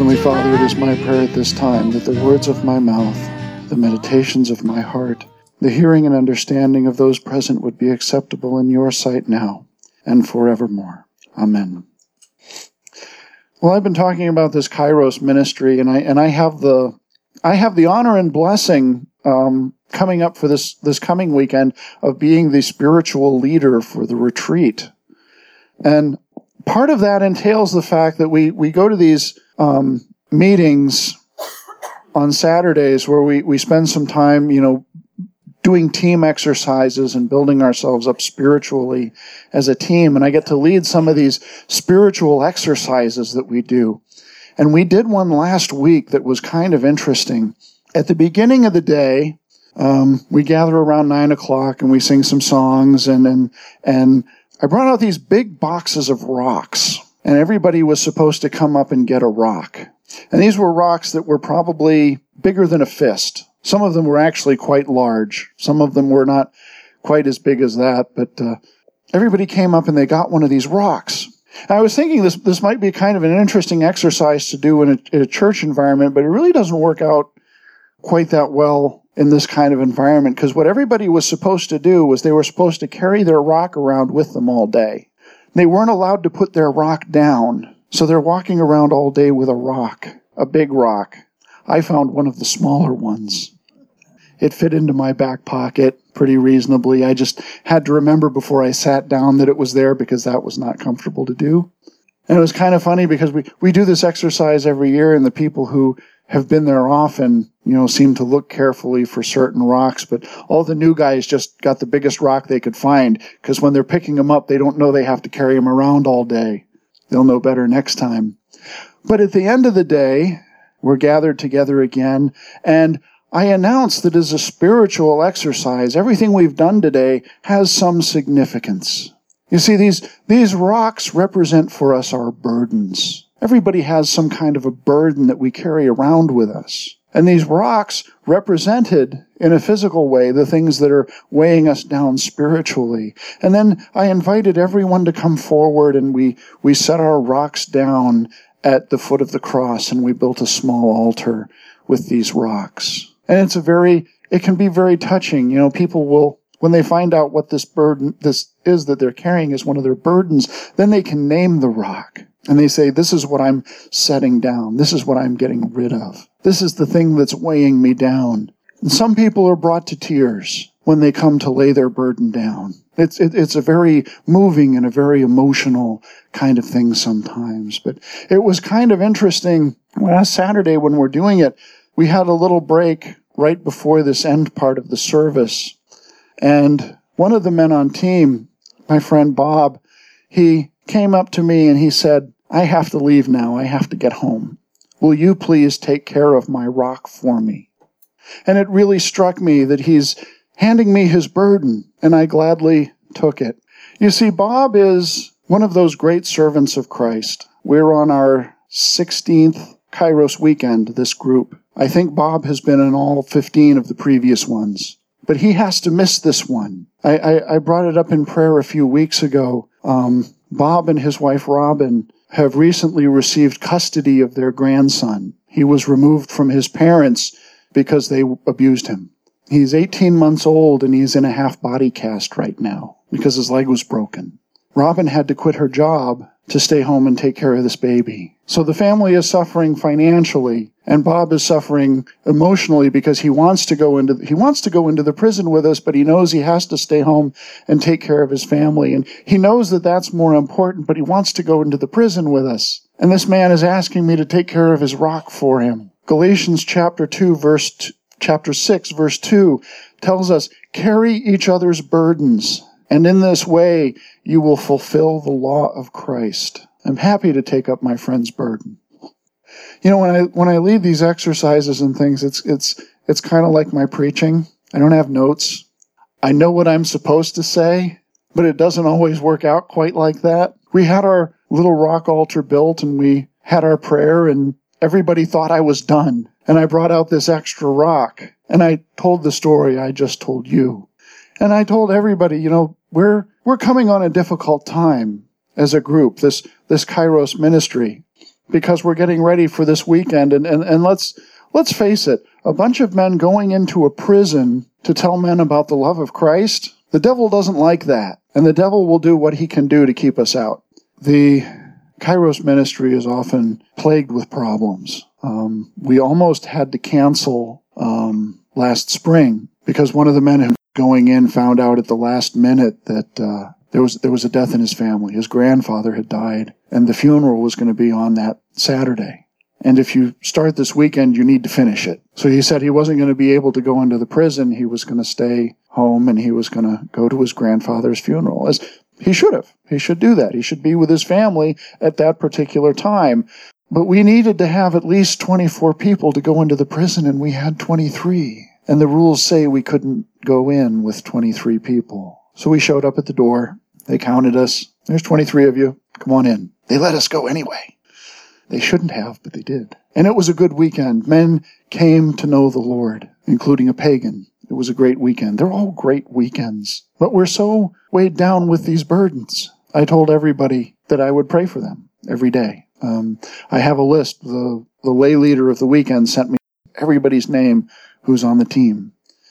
Heavenly Father, it is my prayer at this time that the words of my mouth, the meditations of my heart, the hearing and understanding of those present would be acceptable in your sight now and forevermore. Amen. Well, I've been talking about this Kairos ministry, and I have the honor and blessing coming up for this coming weekend of being the spiritual leader for the retreat. And part of that entails the fact that we go to these meetings on Saturdays where we spend some time, doing team exercises and building ourselves up spiritually as a team. And I get to lead some of these spiritual exercises that we do. And we did one last week that was kind of interesting. At the beginning of the day, we gather around 9 o'clock and we sing some songs, and I brought out these big boxes of rocks, and everybody was supposed to come up and get a rock. And these were rocks that were probably bigger than a fist. Some of them were actually quite large. Some of them were not quite as big as that, but everybody came up and they got one of these rocks. And I was thinking this might be kind of an interesting exercise to do in a church environment, but it really doesn't work out quite that well in this kind of environment, because what everybody was supposed to do was they were supposed to carry their rock around with them all day. They weren't allowed to put their rock down, so they're walking around all day with a rock, a big rock. I found one of the smaller ones. It fit into my back pocket pretty reasonably. I just had to remember before I sat down that it was there, because that was not comfortable to do. And it was kind of funny because we do this exercise every year, and the people who have been there often, seem to look carefully for certain rocks, but all the new guys just got the biggest rock they could find, because when they're picking them up, they don't know they have to carry them around all day. They'll know better next time. But at the end of the day, we're gathered together again, and I announce that as a spiritual exercise, everything we've done today has some significance. You see, these rocks represent for us our burdens. Everybody has some kind of a burden that we carry around with us. And these rocks represented, in a physical way, the things that are weighing us down spiritually. And then I invited everyone to come forward, and we set our rocks down at the foot of the cross, and we built a small altar with these rocks. And it can be very touching. People will, when they find out what this is that they're carrying as one of their burdens, then they can name the rock. And they say, this is what I'm setting down. This is what I'm getting rid of. This is the thing that's weighing me down. And some people are brought to tears when they come to lay their burden down. It's a very moving and a very emotional kind of thing sometimes. But it was kind of interesting. Last Saturday when we're doing it, we had a little break right before this end part of the service. And one of the men on team, my friend Bob, he came up to me and he said, I have to leave now. I have to get home. Will you please take care of my rock for me? And it really struck me that he's handing me his burden, and I gladly took it. You see, Bob is one of those great servants of Christ. We're on our 16th Kairos weekend, this group. I think Bob has been in all 15 of the previous ones. But he has to miss this one. I brought it up in prayer a few weeks ago. Bob and his wife Robin have recently received custody of their grandson. He was removed from his parents because they abused him. He's 18 months old, and he's in a half-body cast right now because his leg was broken. Robin had to quit her job to stay home and take care of this baby. So the family is suffering financially, and Bob is suffering emotionally because he wants to go into the prison with us, but he knows he has to stay home and take care of his family. And he knows that that's more important, but he wants to go into the prison with us. And this man is asking me to take care of his rock for him. Galatians chapter 6, verse 2 tells us, carry each other's burdens, and in this way you will fulfill the law of Christ. I'm happy to take up my friend's burden. When I lead these exercises and things, it's kind of like my preaching. I don't have notes. I know what I'm supposed to say, but it doesn't always work out quite like that. We had our little rock altar built, and we had our prayer, and everybody thought I was done. And I brought out this extra rock, and I told the story I just told you. And I told everybody, we're coming on a difficult time as a group, this Kairos ministry. because we're getting ready for this weekend. And let's face it, a bunch of men going into a prison to tell men about the love of Christ, the devil doesn't like that. And the devil will do what he can do to keep us out. The Kairos ministry is often plagued with problems. We almost had to cancel last spring because one of the men who was going in found out at the last minute that there was a death in his family. His grandfather had died, and the funeral was going to be on that Saturday. And if you start this weekend, you need to finish it. So he said he wasn't going to be able to go into the prison. He was going to stay home, and he was going to go to his grandfather's funeral. As he should have. He should do that. He should be with his family at that particular time. But we needed to have at least 24 people to go into the prison, and we had 23. And the rules say we couldn't go in with 23 people. So we showed up at the door. They counted us. There's 23 of you. Come on in. They let us go anyway. They shouldn't have, but they did. And it was a good weekend. Men came to know the Lord, including a pagan. It was a great weekend. They're all great weekends. But we're so weighed down with these burdens. I told everybody that I would pray for them every day. I have a list. The lay leader of the weekend sent me everybody's name who's on the team.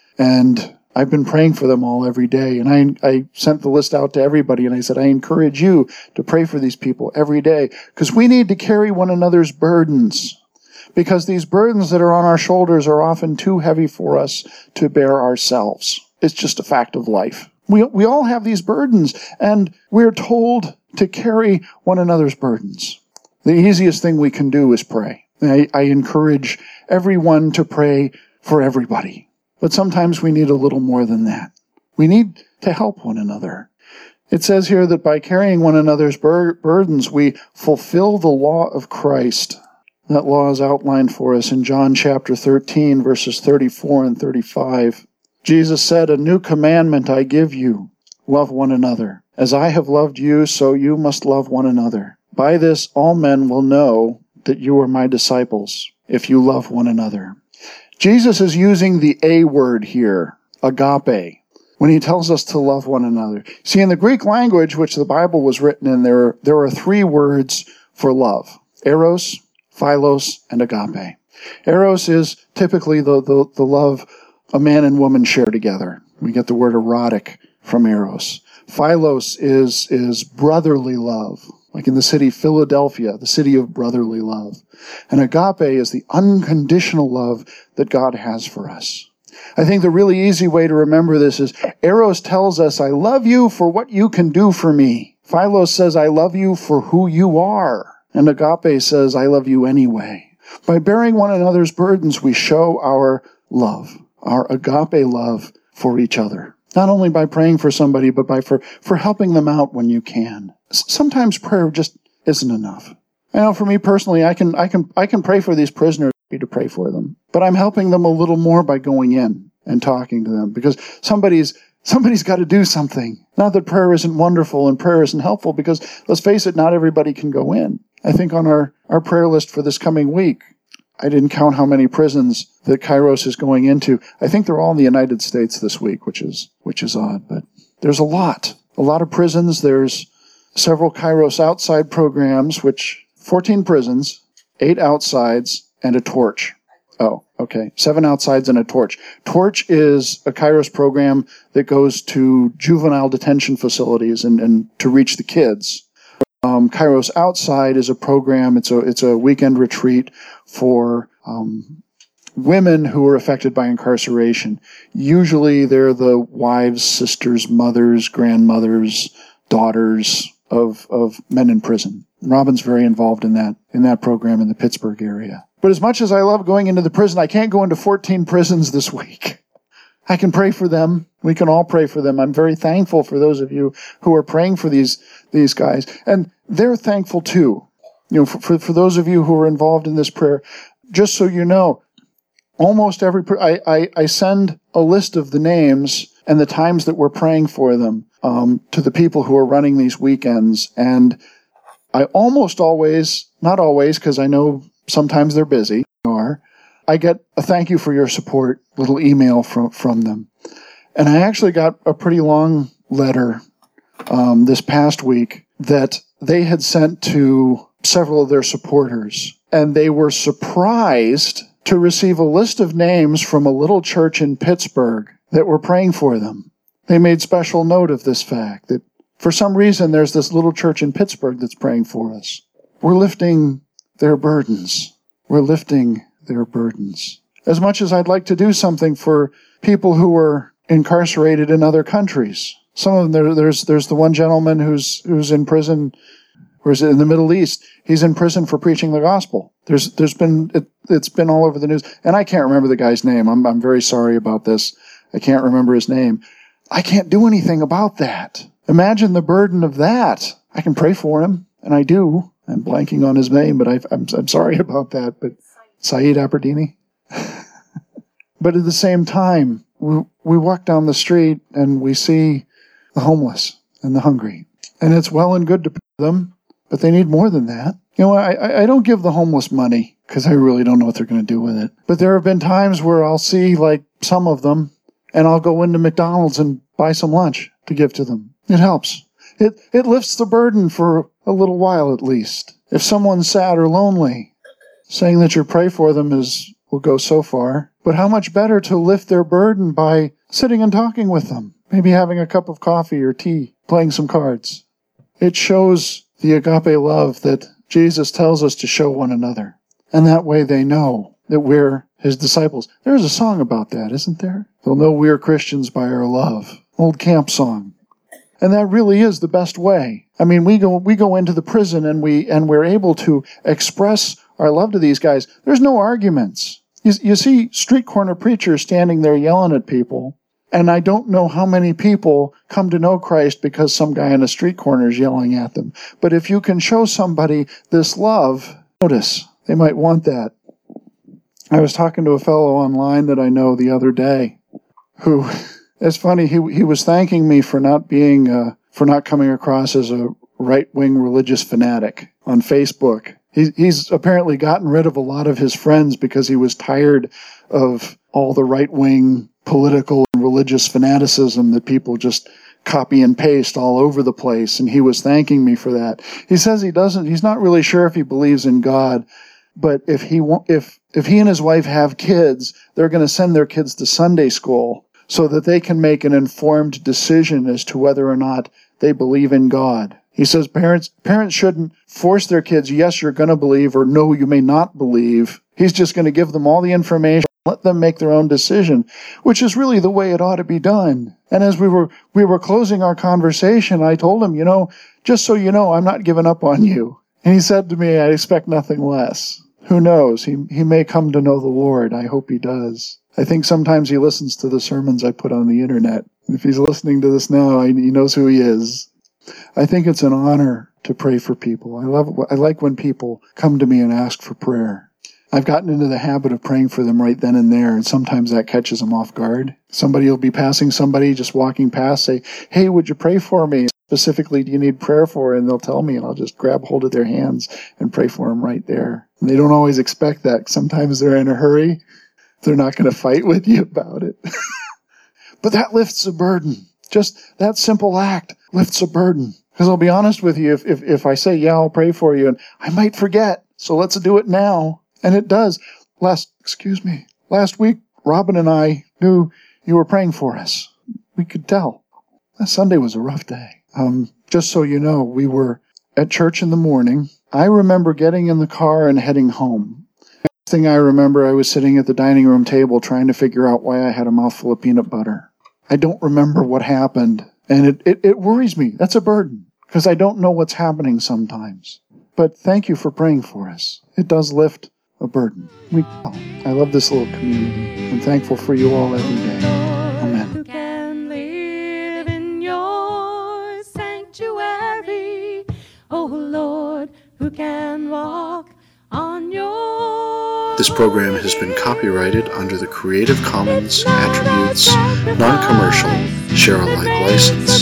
And I've been praying for them all every day. And I sent the list out to everybody, and I said, I encourage you to pray for these people every day, because we need to carry one another's burdens. Because these burdens that are on our shoulders are often too heavy for us to bear ourselves. It's just a fact of life. We all have these burdens, and we're told to carry one another's burdens. The easiest thing we can do is pray. I encourage everyone to pray for everybody. But sometimes we need a little more than that. We need to help one another. It says here that by carrying one another's burdens, we fulfill the law of Christ. That law is outlined for us in John chapter 13, verses 34 and 35. Jesus said, "A new commandment I give you, love one another. As I have loved you, so you must love one another. By this all men will know that you are my disciples, if you love one another." Jesus is using the A word here, agape, when he tells us to love one another. See, in the Greek language, which the Bible was written in, there are three words for love: eros, philos, and agape. Eros is typically the love a man and woman share together. We get the word erotic from eros. Philos is brotherly love, like in the city Philadelphia, the city of brotherly love. And agape is the unconditional love that God has for us. I think the really easy way to remember this is eros tells us, I love you for what you can do for me. Philos says, I love you for who you are. And agape says, I love you anyway. By bearing one another's burdens, we show our love, our agape love for each other. Not only by praying for somebody, but for helping them out when you can. Sometimes prayer just isn't enough. I know for me personally, I can pray for these prisoners to pray for them, but I'm helping them a little more by going in and talking to them, because somebody's got to do something. Not that prayer isn't wonderful and prayer isn't helpful, because let's face it, not everybody can go in. I think on our prayer list for this coming week, I didn't count how many prisons that Kairos is going into. I think they're all in the United States this week, which is odd, but there's a lot of prisons. There's several Kairos outside programs, 14 prisons, 8 outsides, and a torch. Oh, okay. 7 outsides and a torch. Torch is a Kairos program that goes to juvenile detention facilities and to reach the kids. Kairos Outside is a program. It's a weekend retreat for women who are affected by incarceration. Usually they're the wives, sisters, mothers, grandmothers, daughters of men in prison. Robin's very involved in that program in the Pittsburgh area. But as much as I love going into the prison, I can't go into 14 prisons this week. I can pray for them. We can all pray for them. I'm very thankful for those of you who are praying for these guys. And they're thankful too. You know, for those of you who are involved in this prayer, just so you know, almost every I send a list of the names and the times that we're praying for them to the people who are running these weekends. And I almost always, not always, because I know sometimes they're busy, I get a thank you for your support little email from them. And I actually got a pretty long letter this past week that they had sent to several of their supporters, and they were surprised to receive a list of names from a little church in Pittsburgh that were praying for them. They made special note of this fact, that for some reason there's this little church in Pittsburgh that's praying for us. We're lifting their burdens. We're lifting their burdens. As much as I'd like to do something for people who are incarcerated in other countries. Some of them, there's the one gentleman who's in prison, or is it in the Middle East? He's in prison for preaching the gospel. It's been all over the news, and I can't remember the guy's name. I'm very sorry about this. I can't remember his name. I can't do anything about that. Imagine the burden of that. I can pray for him, and I do. I'm blanking on his name, but I'm sorry about that. But Saeed Aberdini. But at the same time, we walk down the street and we see the homeless and the hungry, and it's well and good to pay them, but they need more than that. You know, I don't give the homeless money because I really don't know what they're going to do with it. But there have been times where I'll see like some of them, and I'll go into McDonald's and buy some lunch to give to them. It helps. It lifts the burden for a little while at least. If someone's sad or lonely, saying that you pray for them will go so far. But how much better to lift their burden by sitting and talking with them, maybe having a cup of coffee or tea, playing some cards. It shows the agape love that Jesus tells us to show one another. And that way they know that we're his disciples. There's a song about that, isn't there? They'll know we're Christians by our love. Old camp song. And that really is the best way. I mean, we go into the prison and we're able to express our love to these guys. There's no arguments. You see street corner preachers standing there yelling at people, and I don't know how many people come to know Christ because some guy on a street corner is yelling at them. But if you can show somebody this love, notice, they might want that. I was talking to a fellow online that I know the other day who, it's funny, he was thanking me for not coming across as a right-wing religious fanatic on Facebook. He's apparently gotten rid of a lot of his friends because he was tired of all the right-wing political and religious fanaticism that people just copy and paste all over the place, and he was thanking me for that. He says he's not really sure if he believes in God, but if he and his wife have kids, they're going to send their kids to Sunday school so that they can make an informed decision as to whether or not they believe in God. He says parents shouldn't force their kids, yes, you're going to believe, or no, you may not believe. He's just going to give them all the information, let them make their own decision, which is really the way it ought to be done. And as we were closing our conversation, I told him, just so you know, I'm not giving up on you. And he said to me, I expect nothing less. Who knows? He may come to know the Lord. I hope he does. I think sometimes he listens to the sermons I put on the internet. If he's listening to this now, he knows who he is. I think it's an honor to pray for people. I like when people come to me and ask for prayer. I've gotten into the habit of praying for them right then and there, and sometimes that catches them off guard. Somebody will be passing somebody, just walking past, say, hey, would you pray for me? Specifically, do you need prayer for? And they'll tell me, and I'll just grab hold of their hands and pray for them right there. And they don't always expect that. Sometimes they're in a hurry. They're not going to fight with you about it. But that lifts a burden. Just that simple act lifts a burden. Because I'll be honest with you, if I say, yeah, I'll pray for you, and I might forget, so let's do it now. And it does. Last week, Robin and I knew you were praying for us. We could tell. That Sunday was a rough day. Just so you know, we were at church in the morning. I remember getting in the car and heading home. Next thing I remember, I was sitting at the dining room table trying to figure out why I had a mouthful of peanut butter. I don't remember what happened, and it worries me. That's a burden, because I don't know what's happening sometimes. But thank you for praying for us. It does lift a burden. I love this little community. I'm thankful for you all every day. Amen. Who can live in your sanctuary? Oh Lord, who can walk on your... This program has been copyrighted under the Creative Commons Attributes Non-Commercial Share-alike license.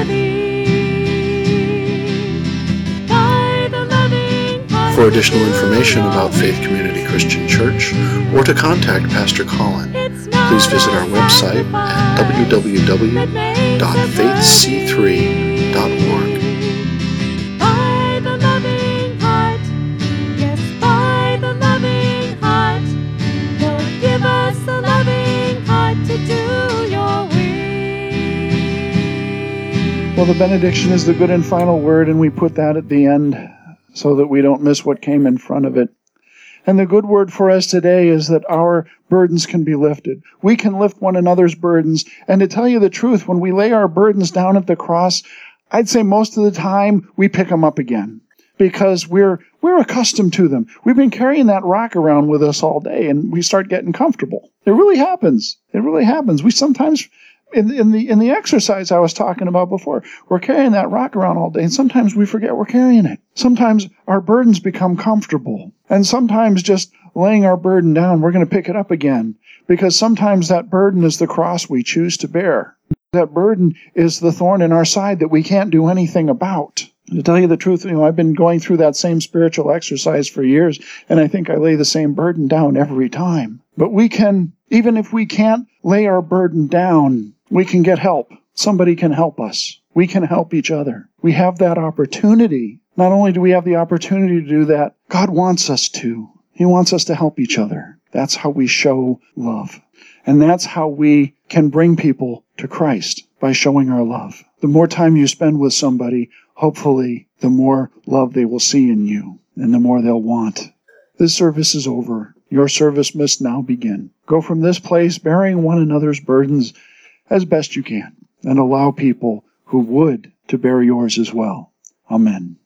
For additional information about Faith Community Christian Church or to contact Pastor Colin, please visit our website at www.faithc3.org. By the loving heart Well, the benediction is the good and final word, and we put that at the end so that we don't miss what came in front of it. And the good word for us today is that our burdens can be lifted. We can lift one another's burdens. And to tell you the truth, when we lay our burdens down at the cross, I'd say most of the time we pick them up again because we're accustomed to them. We've been carrying that rock around with us all day, and we start getting comfortable. It really happens. It really happens. We sometimes, in the exercise I was talking about before, we're carrying that rock around all day, and sometimes we forget we're carrying it. Sometimes our burdens become comfortable, and sometimes just laying our burden down, we're going to pick it up again, because sometimes that burden is the cross we choose to bear. That burden is the thorn in our side that we can't do anything about. To tell you the truth, I've been going through that same spiritual exercise for years, and I think I lay the same burden down every time. But we can, even if we can't lay our burden down, we can get help. Somebody can help us. We can help each other. We have that opportunity. Not only do we have the opportunity to do that, God wants us to. He wants us to help each other. That's how we show love. And that's how we can bring people to Christ, by showing our love. The more time you spend with somebody, hopefully, the more love they will see in you, and the more they'll want. This service is over. Your service must now begin. Go from this place bearing one another's burdens as best you can, and allow people who would to bear yours as well. Amen.